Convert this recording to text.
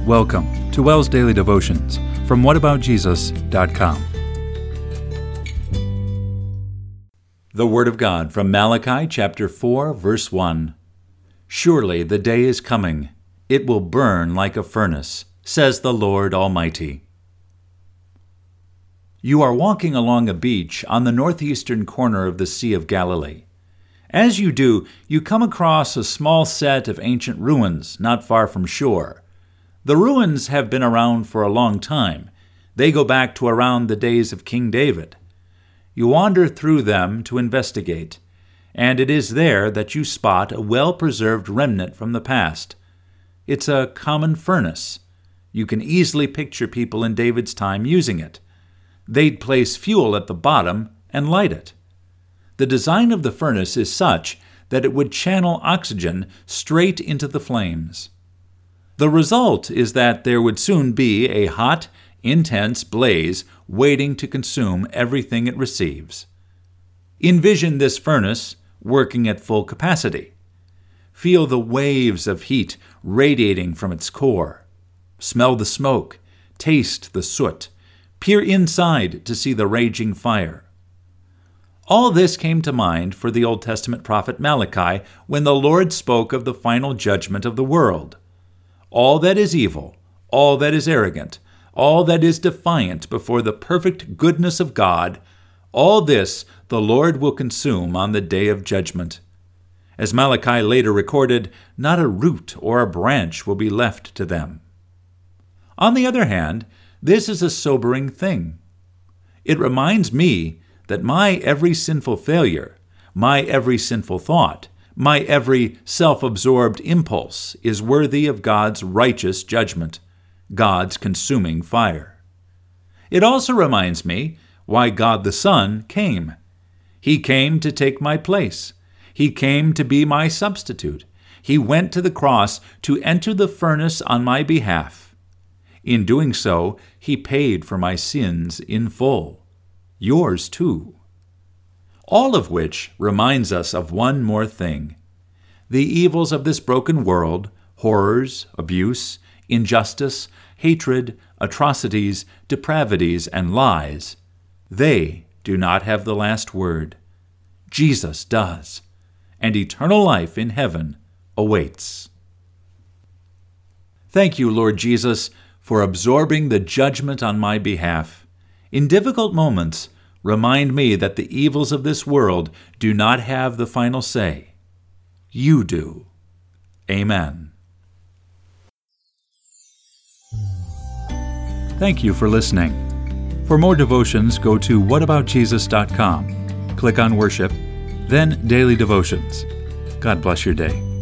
Welcome to WELS Daily Devotions from whataboutjesus.com. The Word of God from Malachi chapter 4, verse 1. Surely the day is coming, it will burn like a furnace, says the Lord Almighty. You are walking along a beach on the northeastern corner of the Sea of Galilee. As you do, you come across a small set of ancient ruins not far from shore. The ruins have been around for a long time. They go back to around the days of King David. You wander through them to investigate, and it is there that you spot a well-preserved remnant from the past. It's a common furnace. You can easily picture people in David's time using it. They'd place fuel at the bottom and light it. The design of the furnace is such that it would channel oxygen straight into the flames. The result is that there would soon be a hot, intense blaze waiting to consume everything it receives. Envision this furnace working at full capacity. Feel the waves of heat radiating from its core. Smell the smoke, taste the soot, peer inside to see the raging fire. All this came to mind for the Old Testament prophet Malachi when the Lord spoke of the final judgment of the world. All that is evil, all that is arrogant, all that is defiant before the perfect goodness of God, all this the Lord will consume on the day of judgment. As Malachi later recorded, not a root or a branch will be left to them. On the other hand, this is a sobering thing. It reminds me that my every sinful failure, my every sinful thought, my every self-absorbed impulse is worthy of God's righteous judgment, God's consuming fire. It also reminds me why God the Son came. He came to take my place. He came to be my substitute. He went to the cross to enter the furnace on my behalf. In doing so, He paid for my sins in full. Yours too. All of which reminds us of one more thing. The evils of this broken world, horrors, abuse, injustice, hatred, atrocities, depravities, and lies, they do not have the last word. Jesus does, and eternal life in heaven awaits. Thank you, Lord Jesus, for absorbing the judgment on my behalf. In difficult moments, remind me that the evils of this world do not have the final say. You do. Amen. Thank you for listening. For more devotions, go to whataboutjesus.com. Click on Worship, then Daily Devotions. God bless your day.